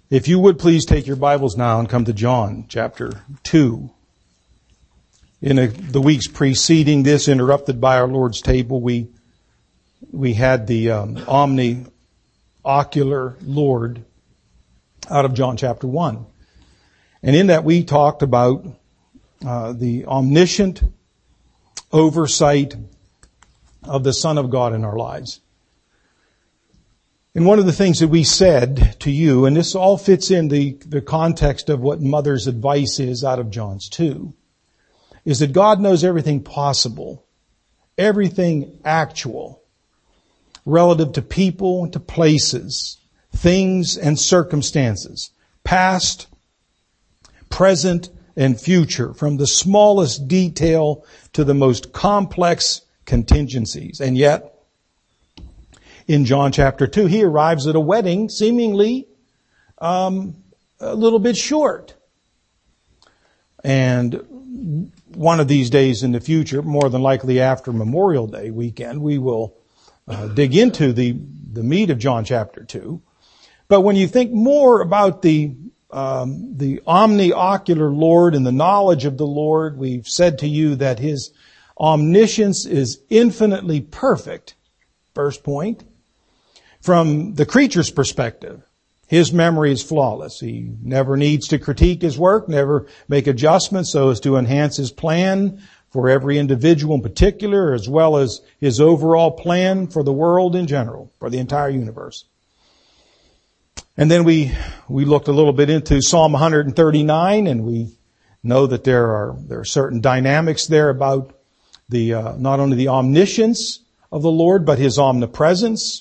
If you would please take your Bibles now and come to John chapter 2. In the weeks preceding this, interrupted by our Lord's table, we had the omni-ocular Lord out of John chapter 1. And in that we talked about the omniscient oversight of the Son of God in our lives. And one of the things that we said to you, and this all fits in the context of what Mother's advice is out of John's 2, is that God knows everything possible, everything actual, relative to people and to places, things and circumstances, past, present, and future, from the smallest detail to the most complex contingencies. And yet, in John chapter 2, he arrives at a wedding seemingly a little bit short. And one of these days in the future, more than likely after Memorial Day weekend, we will dig into the meat of John chapter 2. But when you think more about the omni-ocular Lord and the knowledge of the Lord, we've said to you that His omniscience is infinitely perfect. First point. From the creature's perspective, His memory is flawless. He never needs to critique His work, never make adjustments so as to enhance His plan for every individual in particular, as well as His overall plan for the world in general, for the entire universe. And then we looked a little bit into Psalm 139, and we know that there are certain dynamics there about the not only the omniscience of the Lord, but His omnipresence.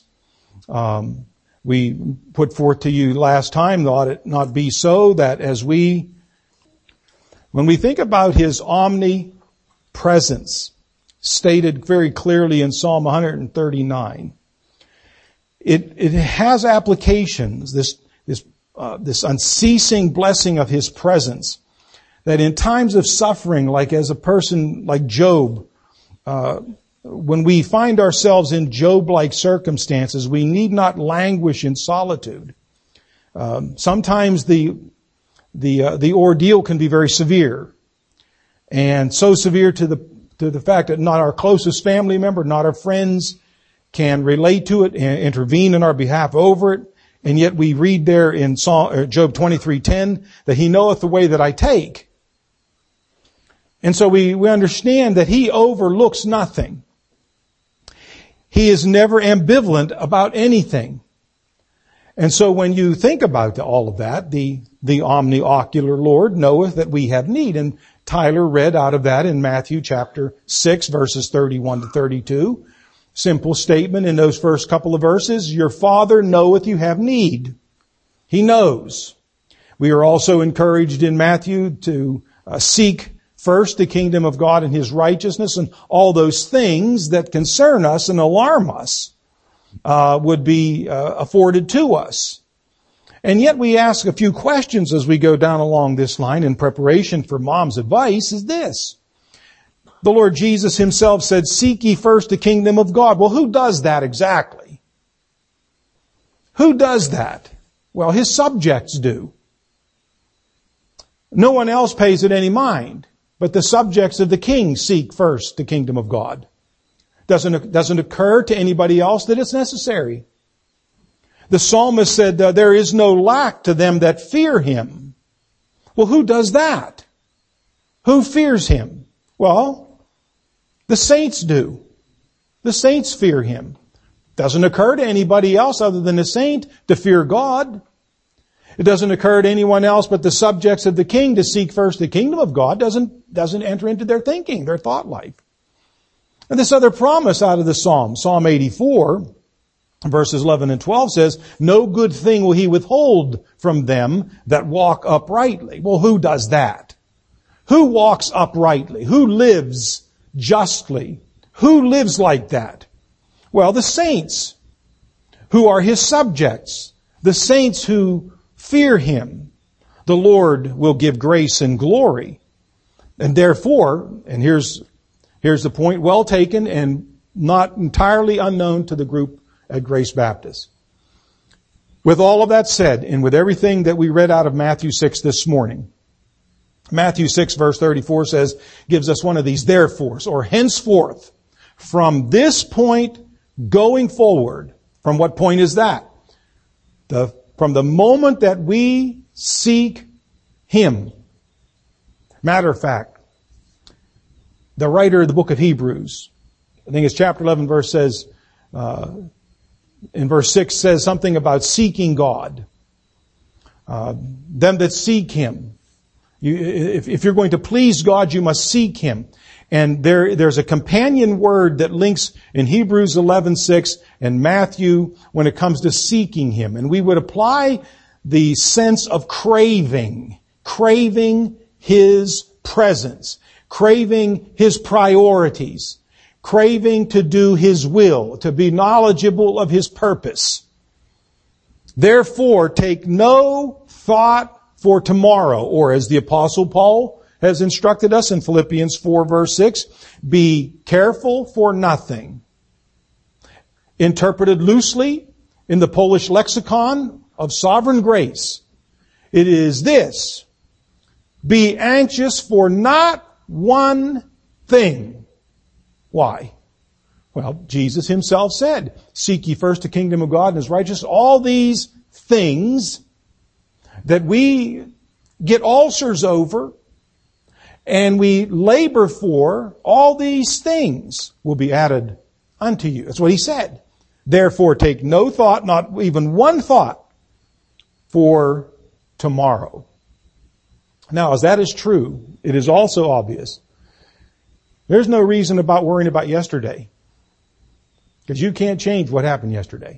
We put forth to you last time, ought it not be so that when we think about His omnipresence, stated very clearly in Psalm 139, it has applications, this unceasing blessing of His presence, that in times of suffering, like as a person like Job, when we find ourselves in Job-like circumstances, we need not languish in solitude. Sometimes the ordeal can be very severe, and so severe to the fact that not our closest family member, not our friends, can relate to it and intervene in our behalf over it. And yet we read there in Job 23:10 that He knoweth the way that I take. And so we understand that He overlooks nothing. He is never ambivalent about anything. And so when you think about all of that, the omni-ocular Lord knoweth that we have need. And Tyler read out of that in Matthew chapter 6, verses 31 to 32. Simple statement in those first couple of verses. Your Father knoweth you have need. He knows. We are also encouraged in Matthew to seek first the kingdom of God and His righteousness, and all those things that concern us and alarm us would be afforded to us. And yet we ask a few questions as we go down along this line in preparation for Mom's advice is this. The Lord Jesus Himself said, seek ye first the kingdom of God. Well, who does that exactly? Who does that? Well, His subjects do. No one else pays it any mind. But the subjects of the king seek first the kingdom of God. Doesn't occur to anybody else that it's necessary. The psalmist said, there is no lack to them that fear Him. Well, who does that? Who fears Him? Well, the saints do. The saints fear Him. Doesn't occur to anybody else other than the saint to fear God. It doesn't occur to anyone else but the subjects of the king to seek first the kingdom of God. Doesn't enter into their thinking, their thought life. And this other promise out of the Psalm, Psalm 84, verses 11 and 12 says, no good thing will He withhold from them that walk uprightly. Well, who does that? Who walks uprightly? Who lives justly? Who lives like that? Well, the saints who are His subjects. The saints who fear Him. The Lord will give grace and glory. And therefore, and here's the point well taken and not entirely unknown to the group at Grace Baptist. With all of that said, and with everything that we read out of Matthew 6 this morning, Matthew 6 verse 34 says, gives us one of these therefores, or henceforth, from this point going forward. From what point is that? From the moment that we seek Him. Matter of fact, the writer of the book of Hebrews, I think it's chapter 11 verse says, in verse 6 says something about seeking God. Them that seek Him. If you're going to please God, you must seek Him. And there's a companion word that links in Hebrews 11:6 and Matthew when it comes to seeking Him. And we would apply the sense of craving His presence, craving His priorities, craving to do His will, to be knowledgeable of His purpose. Therefore, take no thought for tomorrow, or as the Apostle Paul has instructed us in Philippians 4 verse 6, be careful for nothing. Interpreted loosely in the Polish lexicon of sovereign grace, it is this: be anxious for not one thing. Why? Well, Jesus Himself said, seek ye first the kingdom of God and His righteousness. All these things that we get ulcers over and we labor for, all these things will be added unto you. That's what He said. Therefore, take no thought, not even one thought, for tomorrow. Now, as that is true, it is also obvious there's no reason about worrying about yesterday, because you can't change what happened yesterday.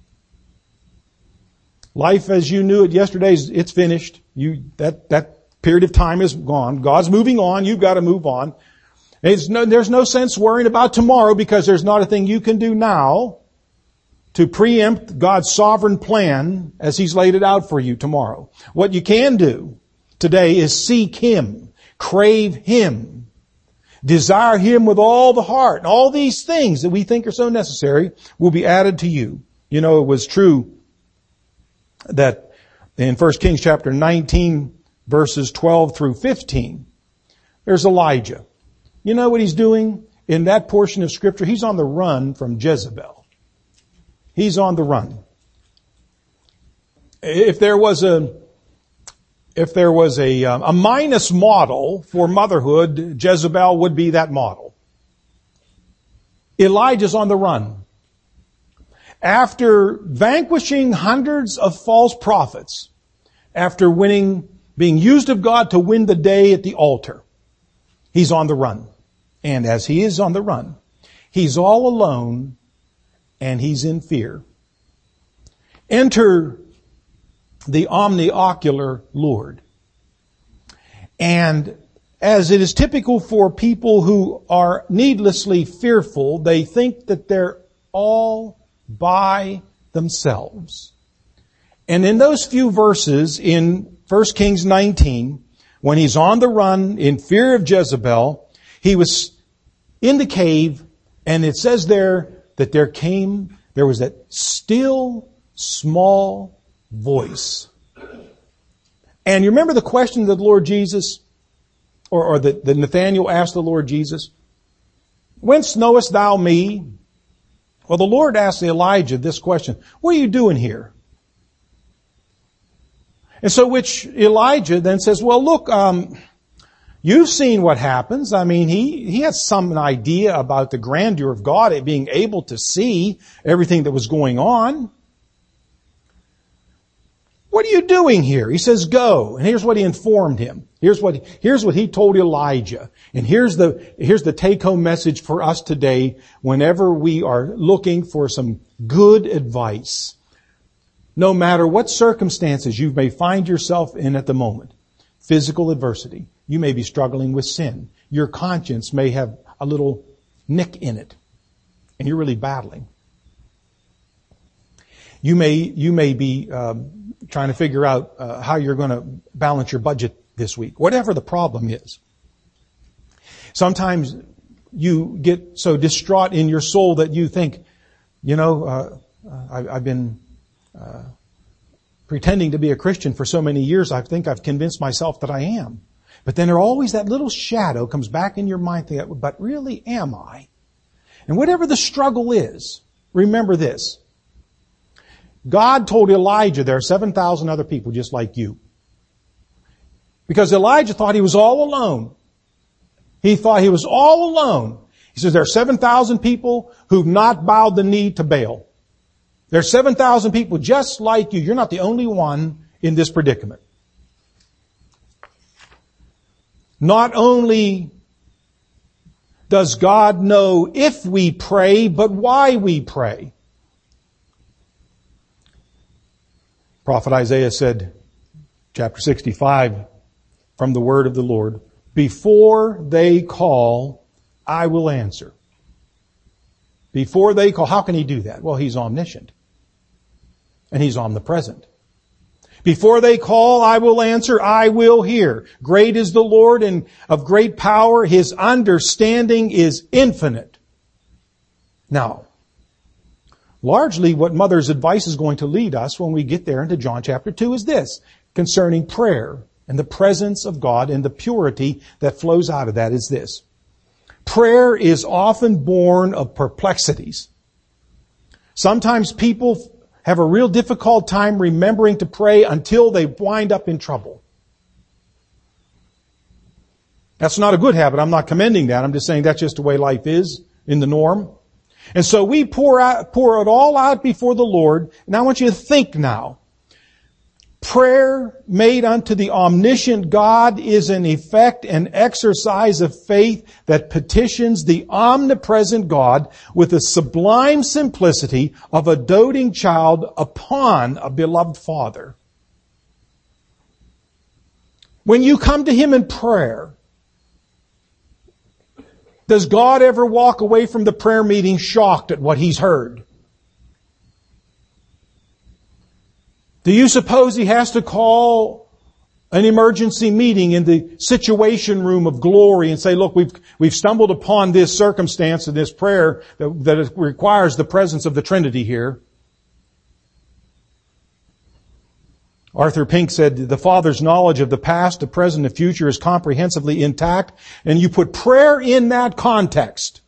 Life as you knew it yesterday, it's finished. That period of time is gone. God's moving on. You've got to move on. There's no sense worrying about tomorrow, because there's not a thing you can do now to preempt God's sovereign plan as He's laid it out for you tomorrow. What you can do today is seek Him, crave Him, desire Him with all the heart. And all these things that we think are so necessary will be added to you. You know, it was true that in 1 Kings chapter 19 verses 12 through 15, there's Elijah. You know what he's doing in that portion of Scripture? He's on the run from Jezebel. He's on the run. If there was a minus model for motherhood, Jezebel would be that model. Elijah's on the run. After vanquishing hundreds of false prophets, after being used of God to win the day at the altar, he's on the run. And as he is on the run, he's all alone and he's in fear. Enter the omniocular Lord. And as it is typical for people who are needlessly fearful, they think that they're all by themselves. And in those few verses in 1 Kings 19, when he's on the run in fear of Jezebel, he was in the cave, and it says there that there was that still small voice. And you remember the question that the Lord Jesus, or that Nathanael asked the Lord Jesus, whence knowest thou me? Well, the Lord asked Elijah this question, what are you doing here? And so which Elijah then says, well, look, you've seen what happens. I mean, he has some idea about the grandeur of God, being able to see everything that was going on. What are you doing here? He says, go. And here's what he informed him. Here's what he told Elijah. And here's the take-home message for us today whenever we are looking for some good advice. No matter what circumstances you may find yourself in at the moment, physical adversity, you may be struggling with sin. Your conscience may have a little nick in it, and you're really battling. You may be trying to figure out how you're going to balance your budget this week, whatever the problem is. Sometimes you get so distraught in your soul that you think, I've been pretending to be a Christian for so many years, I think I've convinced myself that I am. But then there always that little shadow comes back in your mind thinking, but really am I? And whatever the struggle is, remember this. God told Elijah there are 7,000 other people just like you. Because Elijah thought he was all alone. He thought he was all alone. He says there are 7,000 people who've not bowed the knee to Baal. There are 7,000 people just like you. You're not the only one in this predicament. Not only does God know if we pray, but why we pray. Prophet Isaiah said, chapter 65, from the word of the Lord, before they call, I will answer. Before they call. How can he do that? Well, he's omniscient. And he's omnipresent. Before they call, I will answer, I will hear. Great is the Lord and of great power. His understanding is infinite. Now, largely what Mother's advice is going to lead us when we get there into John chapter 2 is this, concerning prayer and the presence of God and the purity that flows out of that is this. Prayer is often born of perplexities. Sometimes people have a real difficult time remembering to pray until they wind up in trouble. That's not a good habit. I'm not commending that. I'm just saying that's just the way life is in the norm. And so we pour it all out before the Lord. And I want you to think now. Prayer made unto the omniscient God is in effect an exercise of faith that petitions the omnipresent God with the sublime simplicity of a doting child upon a beloved Father. When you come to Him in prayer, does God ever walk away from the prayer meeting shocked at what He's heard? Do you suppose He has to call an emergency meeting in the situation room of glory and say, look, we've stumbled upon this circumstance and this prayer that requires the presence of the Trinity here? Arthur Pink said, the Father's knowledge of the past, the present, and future is comprehensively intact, and you put prayer in that context.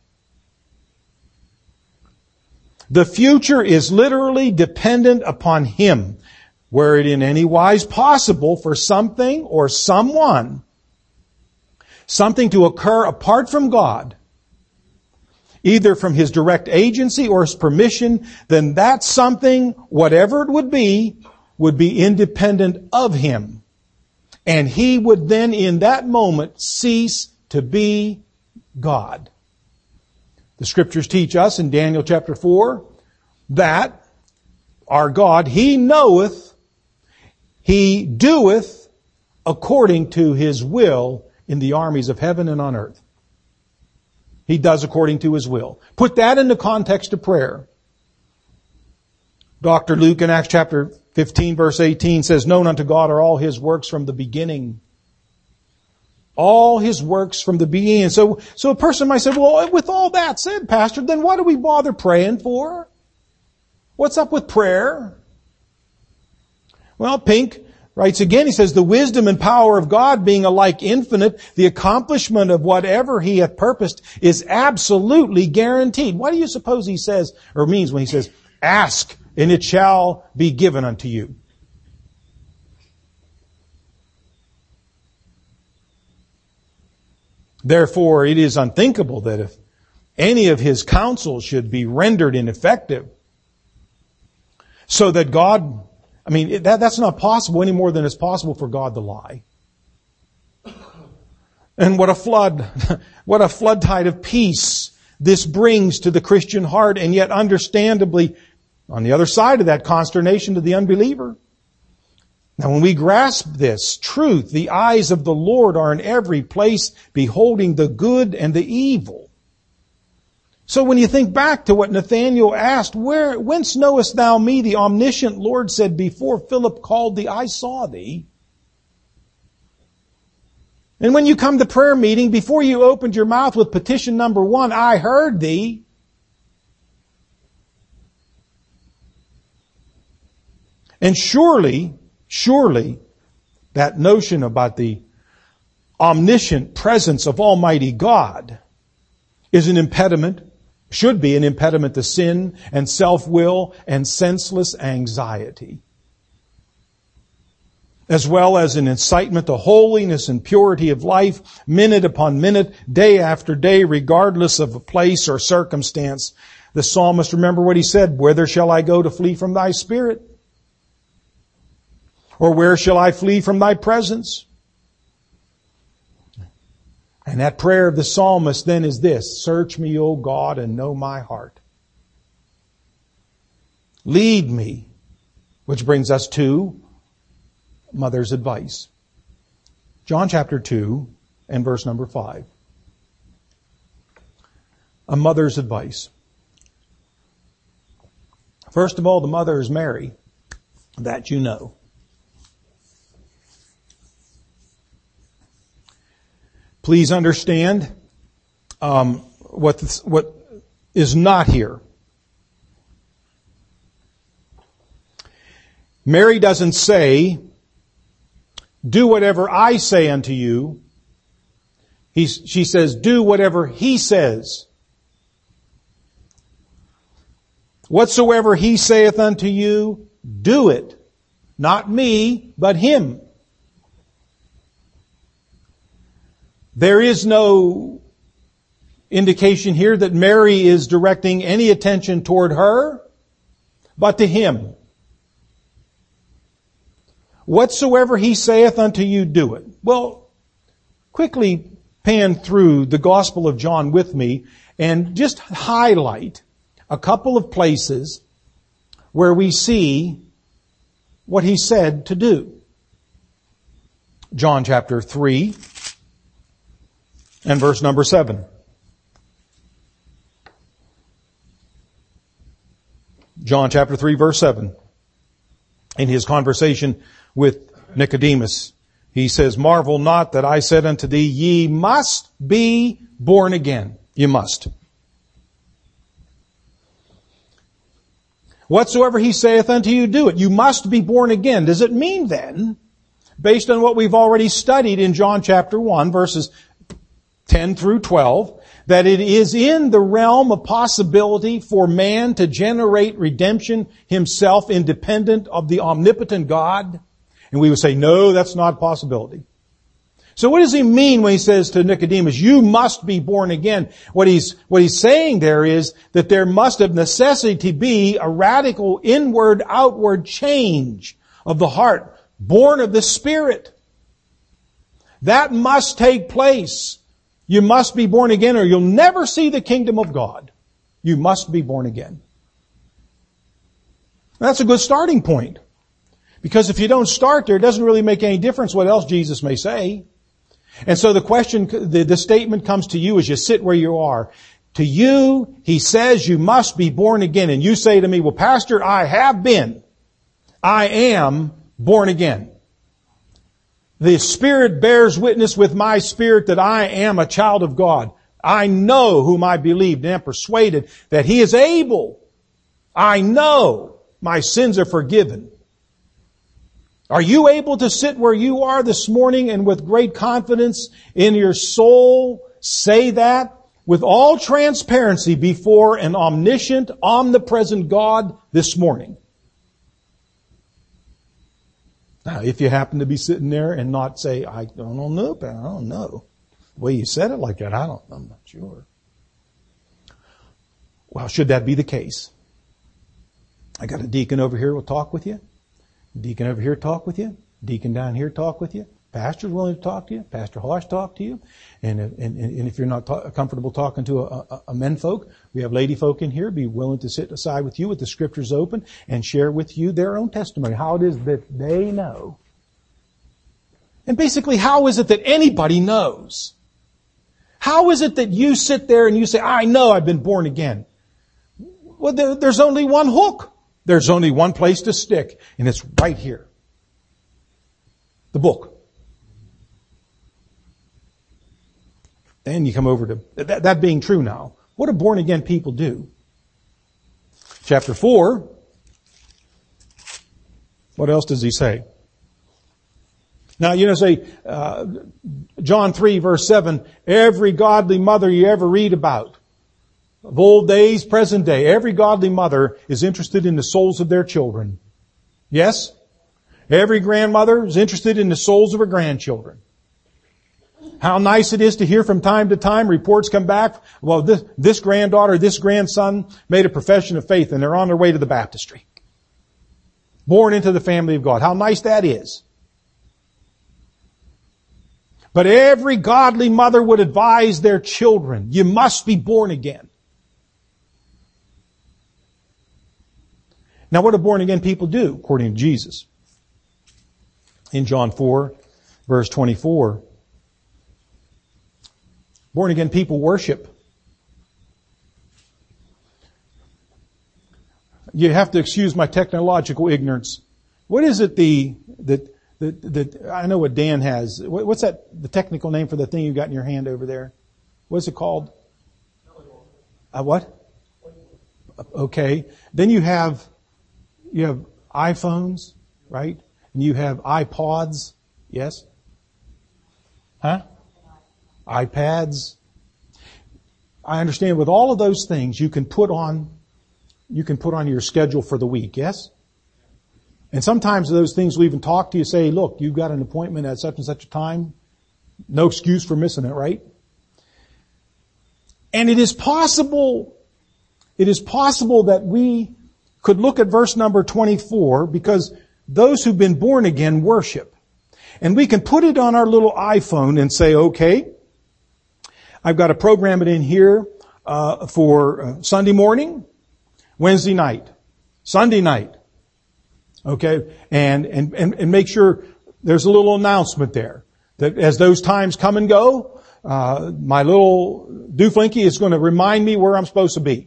The future is literally dependent upon Him. Were it in any wise possible for something or someone, something to occur apart from God, either from His direct agency or His permission, then that something, whatever it would be independent of Him. And He would then in that moment cease to be God. The Scriptures teach us in Daniel chapter 4 that our God, He knoweth, He doeth according to His will in the armies of heaven and on earth. He does according to His will. Put that in the context of prayer. Dr. Luke in Acts chapter 15 verse 18 says, known unto God are all His works from the beginning. All His works from the beginning. So a person might say, well, with all that said, Pastor, then what do we bother praying for? What's up with prayer? Well, Pink writes again, he says, the wisdom and power of God being alike infinite, the accomplishment of whatever He hath purposed is absolutely guaranteed. What do you suppose he says, or means when he says, ask and it shall be given unto you? Therefore, it is unthinkable that if any of His counsels should be rendered ineffective, so that God, that's not possible any more than it's possible for God to lie. And what a flood tide of peace this brings to the Christian heart, and yet understandably, on the other side of that, consternation to the unbeliever. Now when we grasp this truth, the eyes of the Lord are in every place, beholding the good and the evil. So when you think back to what Nathanael asked, whence knowest thou me? The omniscient Lord said, before Philip called thee, I saw thee. And when you come to prayer meeting, before you opened your mouth with petition number 1, I heard thee. And surely, that notion about the omniscient presence of Almighty God is an impediment, should be an impediment to sin and self-will and senseless anxiety, as well as an incitement to holiness and purity of life, minute upon minute, day after day, regardless of a place or circumstance. The psalmist, remember what he said, "Whither shall I go to flee from thy spirit? Or where shall I flee from thy presence?" And that prayer of the psalmist then is this: "Search me, O God, and know my heart. Lead me," which brings us to mother's advice. John chapter 2 and verse number 5. A mother's advice. First of all, the mother is Mary. That you know. Please understand what is not here. Mary doesn't say, "Do whatever I say unto you." She says, "Do whatever He says. Whatsoever He saith unto you, do it." Not me, but Him. There is no indication here that Mary is directing any attention toward her, but to Him. Whatsoever He saith unto you, do it. Well, quickly pan through the Gospel of John with me and just highlight a couple of places where we see what He said to do. John chapter 3 and verse number 7. John chapter 3 verse 7. In his conversation with Nicodemus, he says, "Marvel not that I said unto thee, ye must be born again." You must. "Whatsoever He saith unto you, do it." You must be born again. Does it mean then, based on what we've already studied in John chapter 1, verses 10 through 12, that it is in the realm of possibility for man to generate redemption himself independent of the omnipotent God? And we would say, no, that's not a possibility. So what does he mean when he says to Nicodemus, you must be born again? What he's saying there is that there must of necessity be a radical inward, outward change of the heart, born of the Spirit. That must take place. You must be born again or you'll never see the kingdom of God. You must be born again. That's a good starting point. Because if you don't start there, it doesn't really make any difference what else Jesus may say. And so the question, the statement comes to you as you sit where you are. To you, He says you must be born again. And you say to me, well, Pastor, I have been. I am born again. The Spirit bears witness with my spirit that I am a child of God. I know whom I believed and am persuaded that He is able. I know my sins are forgiven. Are you able to sit where you are this morning and with great confidence in your soul say that with all transparency before an omniscient, omnipresent God this morning? Now, if you happen to be sitting there and not say, I don't know. The way you said it like that, I'm not sure. Well, should that be the case? I got a deacon over here who will talk with you. Deacon over here talk with you. Deacon down here talk with you. Pastor's willing to talk to you. Pastor Harsh talk to you. And if you're not comfortable talking to a men folk, we have lady folk in here be willing to sit aside with you with the scriptures open and share with you their own testimony, how it is that they know. And basically, how is it that anybody knows? How is it that you sit there and you say, I know I've been born again? Well, there's only one hook. There's only one place to stick, and it's right here. The book. Then you come over to, that being true now, what do born again people do? Chapter 4 What else does he say? Now, say, John 3 verse 7, every godly mother you ever read about, of old days, present day, every godly mother is interested in the souls of their children. Yes? Every grandmother is interested in the souls of her grandchildren. How nice it is to hear from time to time reports come back, well, this granddaughter, this grandson made a profession of faith and they're on their way to the baptistry. Born into the family of God. How nice that is. But every godly mother would advise their children, you must be born again. Now what do born again people do, according to Jesus? In John 4, verse 24, born again people worship. You have to excuse my technological ignorance. What is it that I know what Dan has. What's that, the technical name for the thing you got in your hand over there? What's it called? What? Okay. Then you have iPhones, right? And you have iPods. Yes? Huh? iPads. I understand with all of those things you can put on your schedule for the week, yes? And sometimes those things will even talk to you, say, look, you've got an appointment at such and such a time. No excuse for missing it, right? And it is possible that we could look at verse number 24, because those who've been born again worship. And we can put it on our little iPhone and say, okay, I've got to program it in here for Sunday morning, Wednesday night, Sunday night. Okay, and make sure there's a little announcement there that as those times come and go, my little dooflinky is going to remind me where I'm supposed to be.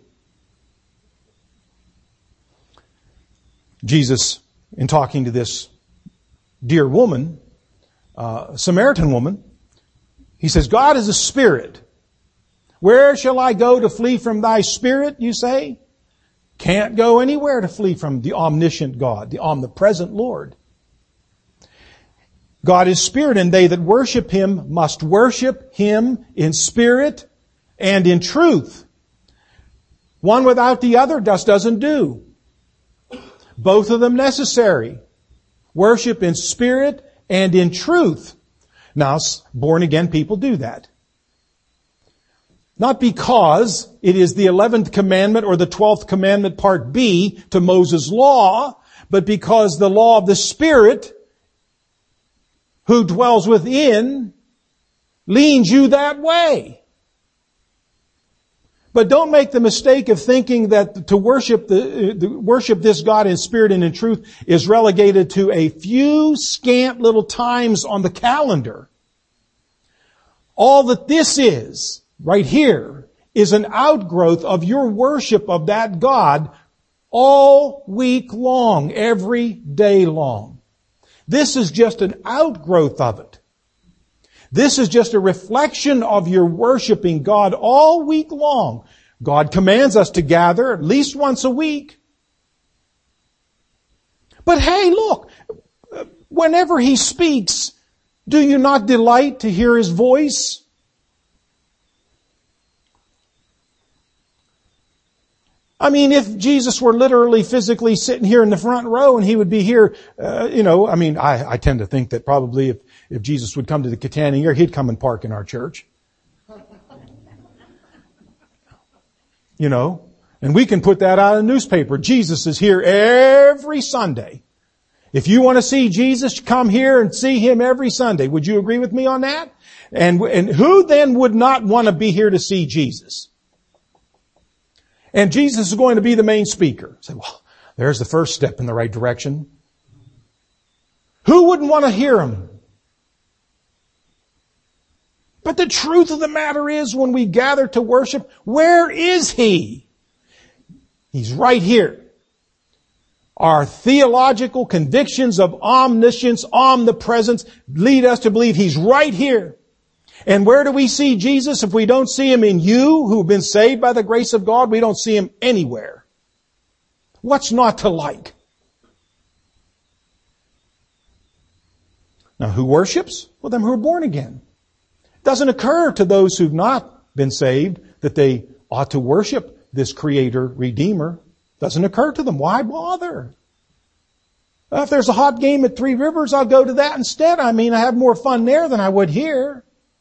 Jesus, in talking to this dear woman, Samaritan woman, he says, God is a spirit. Where shall I go to flee from thy spirit, you say? Can't go anywhere to flee from the omniscient God, the omnipresent Lord. God is spirit, and they that worship Him must worship Him in spirit and in truth. One without the other just doesn't do. Both of them necessary. Worship in spirit and in truth. Now, born again people do that. Not because it is the 11th commandment or the 12th commandment part B to Moses' law, but because the law of the Spirit who dwells within leans you that way. But don't make the mistake of thinking that to worship worship this God in spirit and in truth is relegated to a few scant little times on the calendar. All that this is, right here, is an outgrowth of your worship of that God all week long, every day long. This is just an outgrowth of it. This is just a reflection of your worshiping God all week long. God commands us to gather at least once a week. But hey, look, whenever He speaks, do you not delight to hear His voice? I mean, if Jesus were literally physically sitting here in the front row and He would be here, I tend to think that probably if Jesus would come to the Kittanning here, He'd come and park in our church. And we can put that out in the newspaper. Jesus is here every Sunday. If you want to see Jesus, come here and see Him every Sunday. Would you agree with me on that? And who then would not want to be here to see Jesus? And Jesus is going to be the main speaker. Say, well, there's the first step in the right direction. Who wouldn't want to hear Him? But the truth of the matter is, when we gather to worship, where is He? He's right here. Our theological convictions of omniscience, omnipresence lead us to believe He's right here. And where do we see Jesus? If we don't see Him in you, who've been saved by the grace of God, we don't see Him anywhere. What's not to like? Now who worships? Well, them who are born again. It doesn't occur to those who've not been saved that they ought to worship this Creator, Redeemer. Doesn't occur to them. Why bother? Well, if there's a hot game at Three Rivers, I'll go to that instead. I have more fun there than I would here.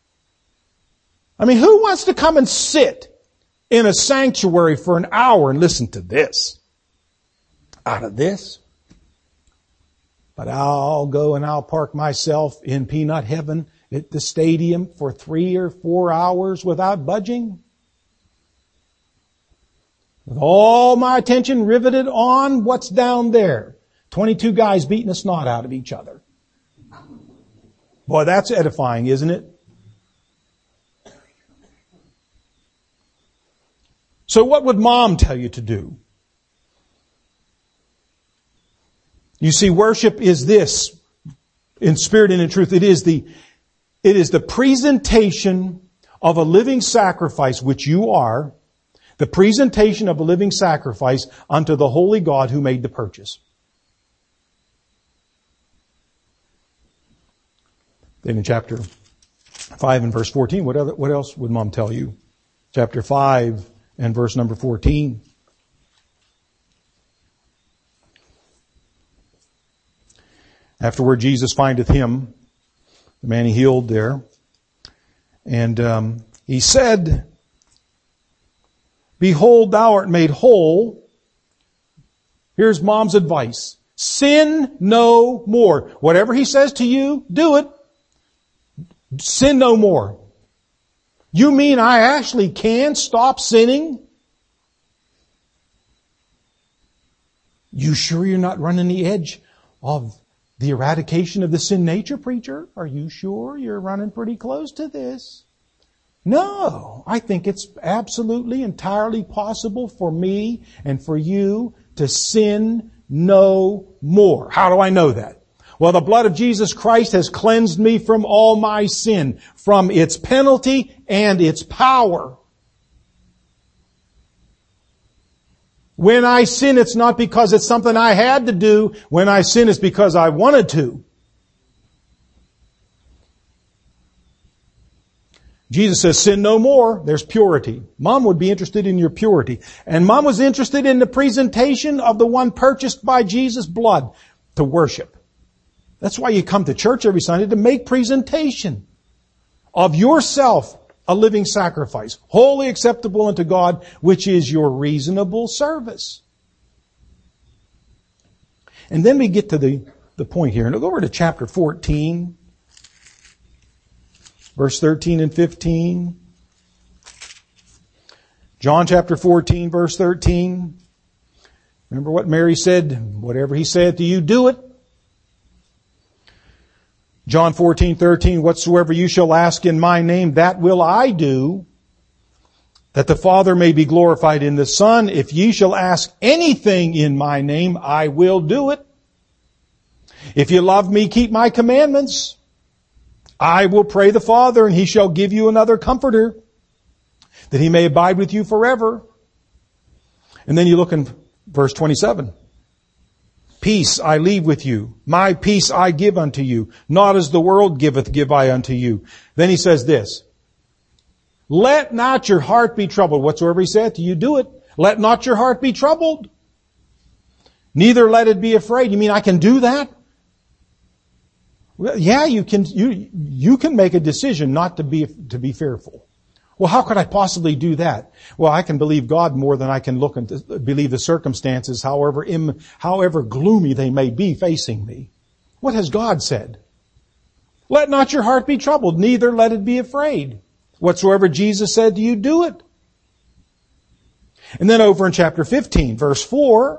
Who wants to come and sit in a sanctuary for an hour and listen to this? Out of this? But I'll go and I'll park myself in peanut heaven at the stadium for 3 or 4 hours without budging. With all my attention riveted on what's down there. 22 guys beating the snot out of each other. Boy, that's edifying, isn't it? So what would Mom tell you to do? You see, worship is this, in spirit and in truth. It is the presentation of a living sacrifice, which you are, the presentation of a living sacrifice unto the holy God who made the purchase. Then in chapter 5 and verse 14, what else would Mom tell you? Chapter 5 and verse number 14. Afterward, Jesus findeth him, the man he healed there, and he said, Behold, thou art made whole. Here's Mom's advice. Sin no more. Whatever he says to you, do it. Sin no more. You mean I actually can stop sinning? You sure you're not running the edge of the eradication of the sin nature, preacher? Are you sure you're running pretty close to this? No, I think it's absolutely, entirely possible for me and for you to sin no more. How do I know that? Well, the blood of Jesus Christ has cleansed me from all my sin, from its penalty and its power. When I sin, it's not because it's something I had to do. When I sin, it's because I wanted to. Jesus says, sin no more. There's purity. Mom would be interested in your purity. And Mom was interested in the presentation of the one purchased by Jesus' blood to worship. That's why you come to church every Sunday, to make presentation of yourself a living sacrifice, wholly acceptable unto God, which is your reasonable service. And then we get to the point here. And we'll go over to chapter 14, verse 13 and 15. John chapter 14, verse 13. Remember what Mary said? Whatever he saith to you, do it. John 14:13, whatsoever you shall ask in my name, that will I do, that the Father may be glorified in the Son. If ye shall ask anything in my name, I will do it. If you love me, keep my commandments. I will pray the Father, and he shall give you another comforter, that he may abide with you forever. And then you look in verse 27. Peace I leave with you. My peace I give unto you. Not as the world giveth, give I unto you. Then he says this. Let not your heart be troubled. Whatsoever he saith to you, do it. Let not your heart be troubled. Neither let it be afraid. You mean I can do that? Well, yeah, you can make a decision not to be fearful. Well, how could I possibly do that? Well, I can believe God more than I can look and believe the circumstances, however gloomy they may be facing me. What has God said? Let not your heart be troubled, neither let it be afraid. Whatsoever Jesus said to you, do it. And then over in chapter 15, verse 4,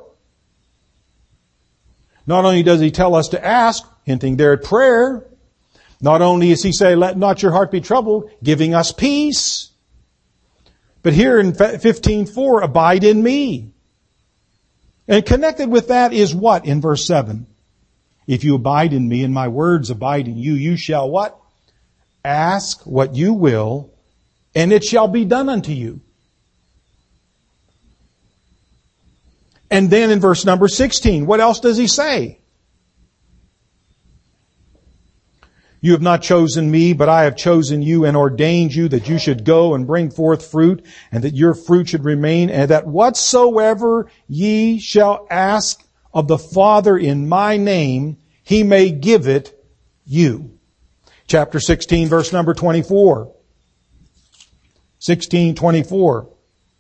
not only does he tell us to ask, hinting there at prayer, not only does he say, let not your heart be troubled, giving us peace, but here in 15:4, abide in me. And connected with that is what in verse 7? If you abide in me and my words abide in you, you shall what? Ask what you will, and it shall be done unto you. And then in verse number 16, what else does he say? You have not chosen me, but I have chosen you and ordained you that you should go and bring forth fruit, and that your fruit should remain, and that whatsoever ye shall ask of the Father in my name, he may give it you. Chapter 16, verse number 24. 16:24.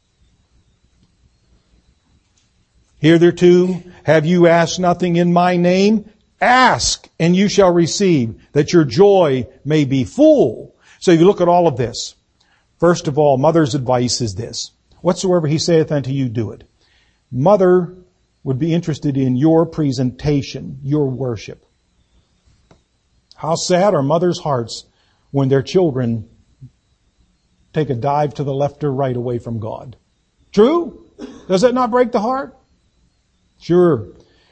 Hitherto have you asked nothing in my name? Ask, and you shall receive, that your joy may be full. So you look at all of this. First of all, mother's advice is this: whatsoever he saith unto you, do it. Mother would be interested in your presentation, your worship. How sad are mothers' hearts when their children take a dive to the left or right away from God. True? Does that not break the heart? Sure.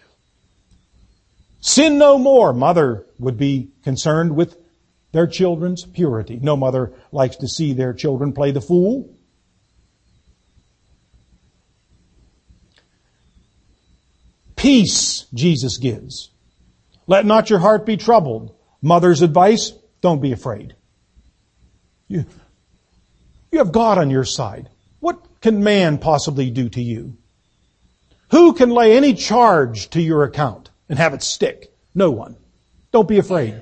Sin no more. Mother would be concerned with their children's purity. No mother likes to see their children play the fool. Peace Jesus gives. Let not your heart be troubled. Mother's advice: don't be afraid. You have God on your side. What can man possibly do to you? Who can lay any charge to your account and have it stick? No one. Don't be afraid.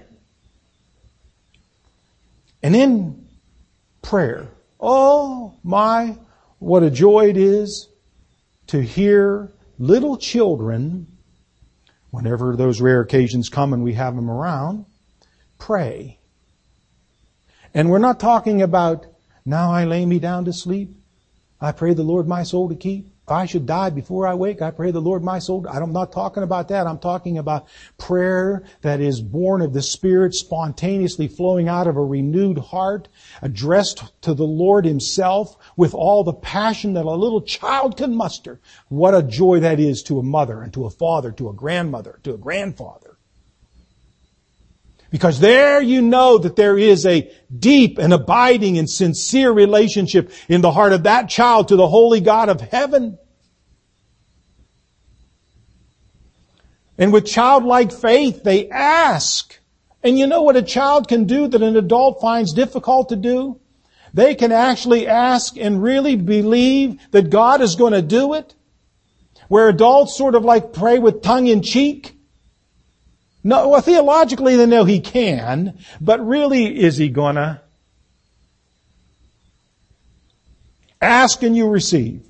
And in prayer, oh my, what a joy it is to hear little children, whenever those rare occasions come and we have them around, pray. And we're not talking about, now I lay me down to sleep, I pray the Lord my soul to keep. If I should die before I wake, I pray the Lord my soul. I'm not talking about that. I'm talking about prayer that is born of the Spirit, spontaneously flowing out of a renewed heart, addressed to the Lord Himself with all the passion that a little child can muster. What a joy that is to a mother and to a father, to a grandmother, to a grandfather. Because there you know that there is a deep and abiding and sincere relationship in the heart of that child to the holy God of heaven. And with childlike faith, they ask. And you know what a child can do that an adult finds difficult to do? They can actually ask and really believe that God is going to do it. Where adults sort of like pray with tongue in cheek. No, well, theologically they know He can, but really, is He gonna? Ask and you receive.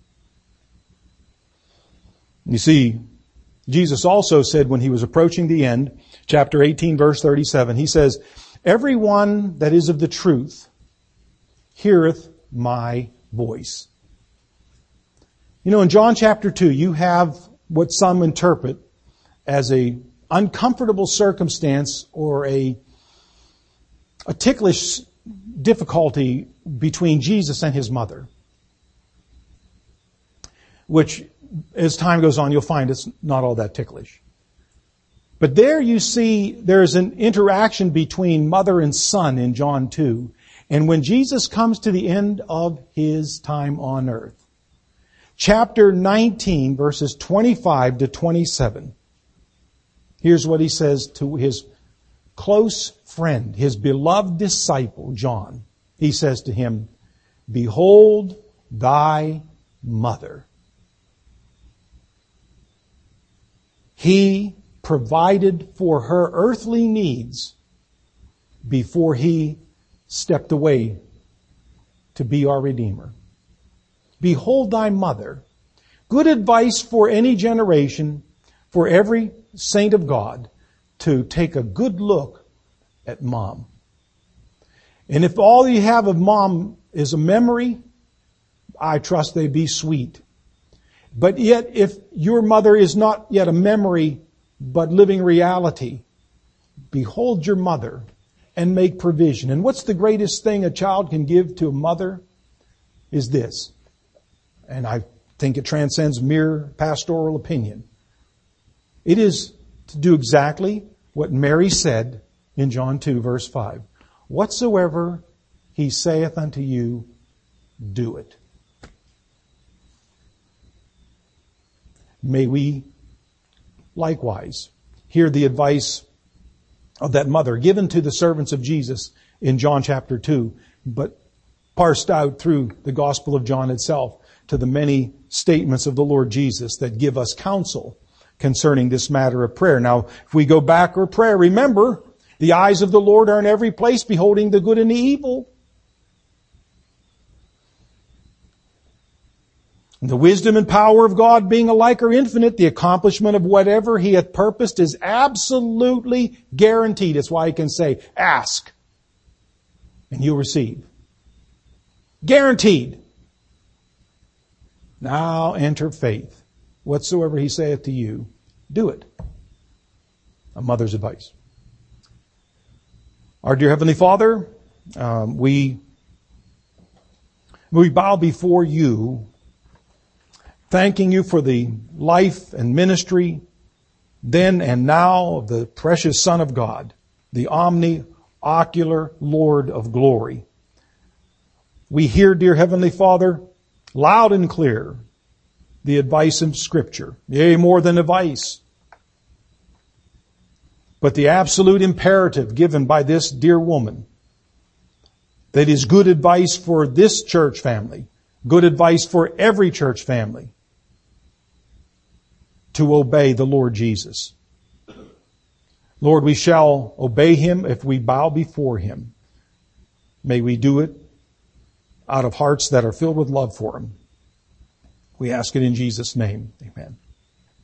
You see, Jesus also said when He was approaching the end, chapter 18, verse 37, He says, everyone that is of the truth heareth my voice. You know, in John chapter 2, you have what some interpret as a uncomfortable circumstance or a ticklish difficulty between Jesus and His mother, which as time goes on you'll find it's not all that ticklish. But there you see there's an interaction between mother and son in John 2. And when Jesus comes to the end of His time on earth, chapter 19 verses 25 to 27, here's what He says to His close friend, His beloved disciple, John. He says to him, behold thy mother. He provided for her earthly needs before He stepped away to be our Redeemer. Behold thy mother. Good advice for any generation, for every saint of God, to take a good look at mom. And if all you have of mom is a memory, I trust they be sweet. But yet, if your mother is not yet a memory, but living reality, behold your mother and make provision. And what's the greatest thing a child can give to a mother is this. And I think it transcends mere pastoral opinion. It is to do exactly what Mary said in John 2, verse 5. Whatsoever He saith unto you, do it. May we likewise hear the advice of that mother given to the servants of Jesus in John chapter 2, but parsed out through the Gospel of John itself to the many statements of the Lord Jesus that give us counsel concerning this matter of prayer. Now, if we go back or prayer, remember, the eyes of the Lord are in every place, beholding the good and the evil. And the wisdom and power of God being alike are infinite, the accomplishment of whatever He hath purposed is absolutely guaranteed. That's why He can say, ask, and you'll receive. Guaranteed. Now enter faith. Whatsoever He saith to you, do it. A mother's advice. Our dear Heavenly Father, we bow before You, thanking You for the life and ministry then and now of the precious Son of God, the omni-ocular Lord of glory. We hear, dear Heavenly Father, loud and clear, the advice of Scripture, yea, more than advice, but the absolute imperative given by this dear woman that is good advice for this church family, good advice for every church family, to obey the Lord Jesus. Lord, we shall obey Him if we bow before Him. May we do it out of hearts that are filled with love for Him. We ask it in Jesus' name. Amen.